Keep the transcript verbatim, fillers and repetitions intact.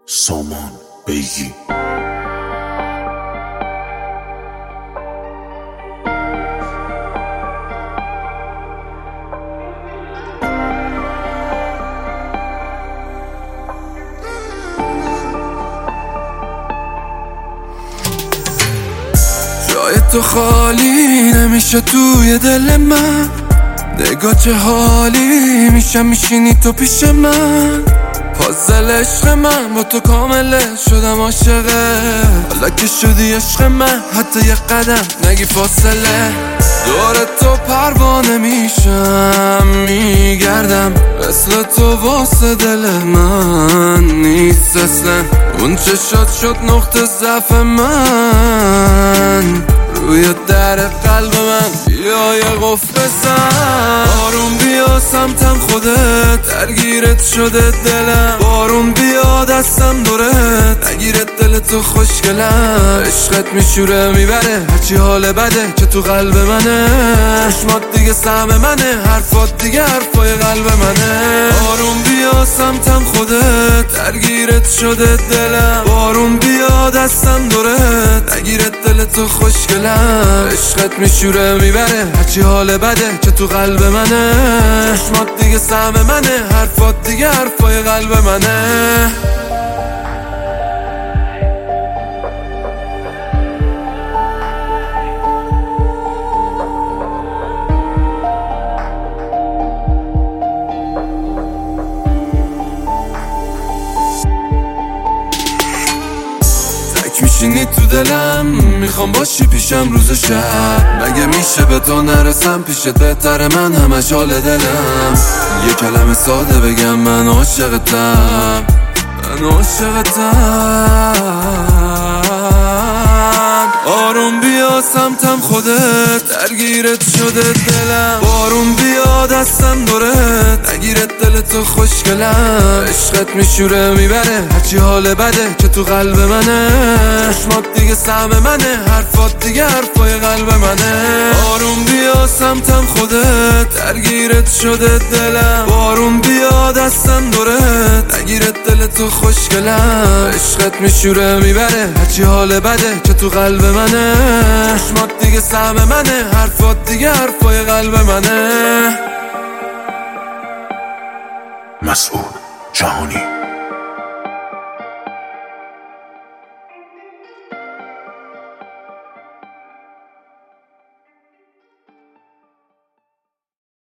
سامان بیگی. جای تو خالی نمیشه توی دل من، نگاه چه حالی میشه میشینی تو پیش من. پازل عشق من با تو کامله شدم عاشقه، حالا که شدی عشق من حتی یه قدم نگی فاصله. دور تو پروانه میشم میگردم، مثل تو واسه دل من نیست اصلا. اون چه شد شد نقطه ضعف من، روی در قلب من بیا یه قفل بزن. بارون بیا سمتم خودت درگیرت شده دلم، بارون بیا دستم دورت نگیرت دل تو خوشگلم. عشقت میشوره میبره هرچی حال بده که تو قلب منه، چشمات دیگه سهم منه، حرفات دیگه حرفای قلب منه. بارون بیا سمتم خودت درگیرت شده دلم، بارون بیا دستم دورت نگیرت دل تو خوشگلم. عشقت میشوره میبره هرچی حال بده که تو قلب منه، چشمات دیگه سهم منه، حرفات دیگه حرفای قلب منه. میشینی تو دلم، میخوام باشی پیشم روز و شب. مگه میشه به تو نرسم پیشت بهتره من همش حال دلم. یه کلمه ساده بگم من عاشقتم، من عاشقتم. آروم بیا سمتم خودت درگیرت شده دلم، بارون بیا دستم دورت نگیرت دل تو خوشگلم. عشقت میشوره میبره هرچی حال بده که تو قلب منه، چشمات دیگه سهم منه، حرفات دیگه حرفای قلب منه. آروم بیا سمتم خودت درگیرت شده دلم، بارون بیا دستم دورت نگیرت دل تو خوشگلم. عشقت میشوره میبره هرچی حال بده که تو قلب منه، چشمات دیگه سهم منه، حرفات دیگه حرفای قلب منه. مسعود جهانی.